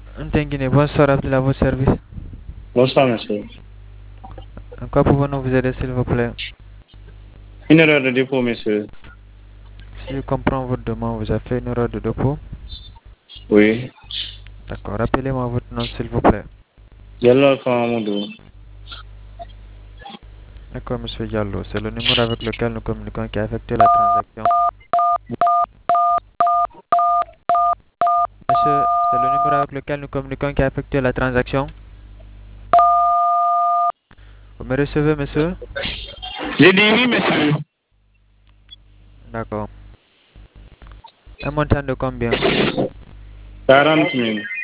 Ntenguine, bonsoir Abdel à vos services. Bonsoir, monsieur. En quoi pouvons-nous vous aider, s'il vous plaît? Une erreur de dépôt, monsieur. Si je comprends votre demande, vous avez fait une erreur de dépôt. Oui. D'accord, rappelez-moi votre nom, s'il vous plaît. Yallah Fahamoudou. D'accord, monsieur Diallo, c'est le numéro avec lequel nous communiquons qui a effectué la transaction. Monsieur, c'est le numéro avec lequel nous communiquons qui a effectué la transaction. Vous me recevez, monsieur? J'ai dit oui, monsieur. D'accord. Un montant de combien? 40 000.